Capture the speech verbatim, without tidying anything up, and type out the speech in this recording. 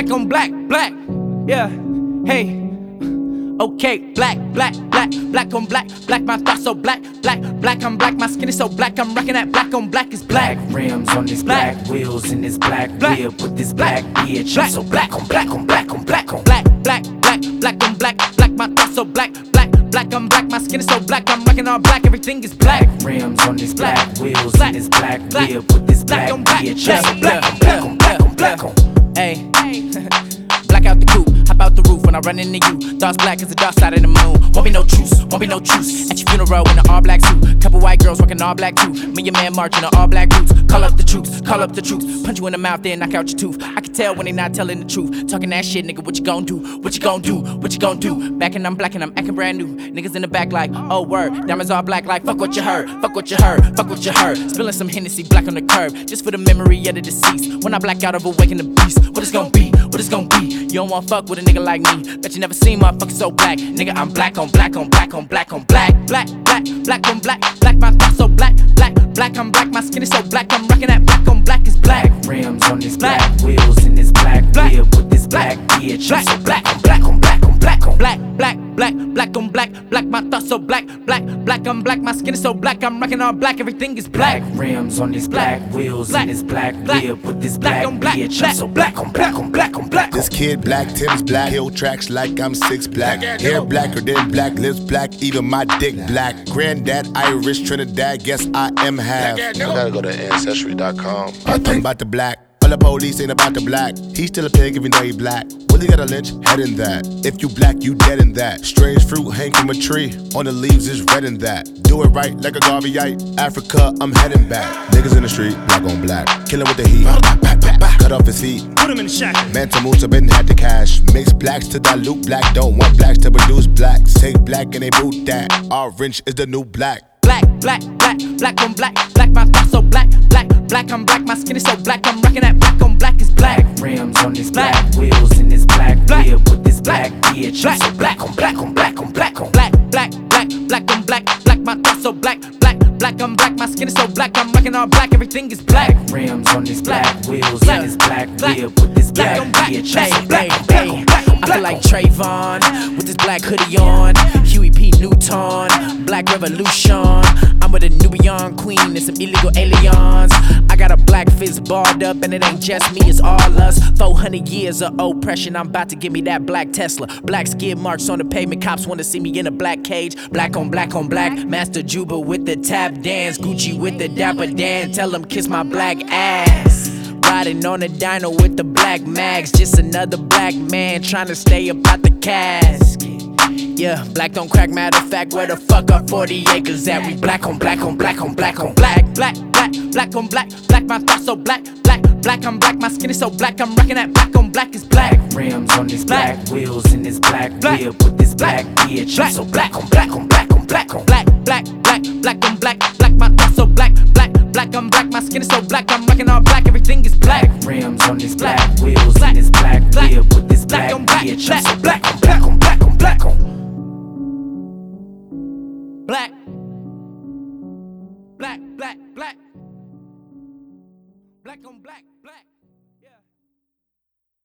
black on black, black. Yeah, hey. Okay, black, black, black, black on black, black, my thoughts so black, black, black, I'm black, my skin is so black, I'm rocking that black on black is black. Black rims on these black, black wheels in this black, black whip with this black bitch. I'm so black on black on black on black on black, black, black, black on black, black, my thoughts so black, black, black, I'm black, my skin is so black, I'm rocking all black, everything is black. Black rims on these black, black wheels in this black, black whip with this black, black on black bitch. I'm so black on black on black on black on. Hey. Black out the coupe, hop out the roof when I run into you. Thoughts black as the dark side of the moon. Won't be no truce, won't be no truce. At your funeral in an all black suit. Couple white girls rocking all black too. Me and your man marching on all black boots. Call up the troops, call up the troops. Punch you in the mouth, then knock out your tooth. I can tell when they not telling the truth. Talking that shit, nigga, what you gon' do? What you gon' do? What you gon' do? Back and I'm black and I'm acting brand new. Niggas in the back like, oh word. Diamonds all black like, fuck what you heard. Fuck what you heard, fuck what you heard. Spilling some Hennessy black on the curb. Just for the memory of the deceased. When I black out, I've awakened the beast. What it's gon' be? What it's gon' be? You don't wanna fuck with a nigga like me. Bet you never seen motherfuckers so black. Nigga, I'm black on black on black on black on black. Black, black, black on black. Black, my thoughts so black. Black, black, I'm black. My skin is so black. I'm rocking that black on black is black. Black rims on this black, black wheels in this black, black whip with this black bitch. I'm so black on black on black on black on black, black, black, black on black. Black, my thoughts so black. Black, black, I'm black. My skin is so black. I'm rocking all black. Everything is black. Black rims on this black, wheels in this black, whip with this black bitch. I'm so black on black on black on black. This kid black, Tim's black, hill tracks like I'm six black. Hair blacker than black, lips black, even my dick black. Granddad Irish, Trinidad, guess I am half. I gotta go to ancestry dot com. I think about the black. All the police ain't about the black. He's still a pig if you know he black. Willie got a lynch, head in that. If you black, you dead in that. Strange fruit hang from a tree. On the leaves is red in that. Do it right like a Garveyite. Africa, I'm heading back. Niggas in the street, black on black. Killing with the heat. Cut off his feet. Put him in the shack. Manta Moose, been had the cash. Mix blacks to dilute black. Don't want blacks to produce blacks. Take black and they boot that. Orange is the new black. Black, black, black, black on black. Black, my thoughts so black. Black, black, I'm black. My skin is so black. I'm rocking that black on black is black. Black rims on this black, black wheels in this black, black whip with this black bitch. I'm so black on black on black on black on black, black, black, black on black. Black, my thoughts so black. Black, black, I'm black. My skin is so black. I'm rocking all black. Everything is black. Black rims on this black, wheels in this black, whip with this black bitch. I'm so black on black on black on black. I feel like Trayvon with this black hoodie on. Huey P. Newton, Black Revolution. I'm with a Nubian queen and some illegal aliens. I got a black fist barred up and it ain't just me, it's all us. four hundred years of oppression, I'm about to give me that black Tesla. Black skid marks on the pavement, cops wanna see me in a black cage. Black on black on black, Master Juba with the tap dance. Gucci with the Dapper Dan, tell them kiss my black ass. Riding on a dino with the black mags. Just another black man trying to stay up out the casket. Yeah, black don't crack, matter of fact, where the fuck are forty acres at? We black on black on black on black on black. Black, black, black on black. Black, my thoughts so black. Black, black, I'm black. My skin is so black. I'm rocking that black on black is black. Black rims on this black, black wheels in this black, black whip with this black bitch. I'm so black on black on black on black on black. Black, black, black on black. Black, my thoughts so black. Black, black, I'm black. My skin is so black. I'm rocking all black. Everything is black. Black rims on this black, wheels in this black, whip with this black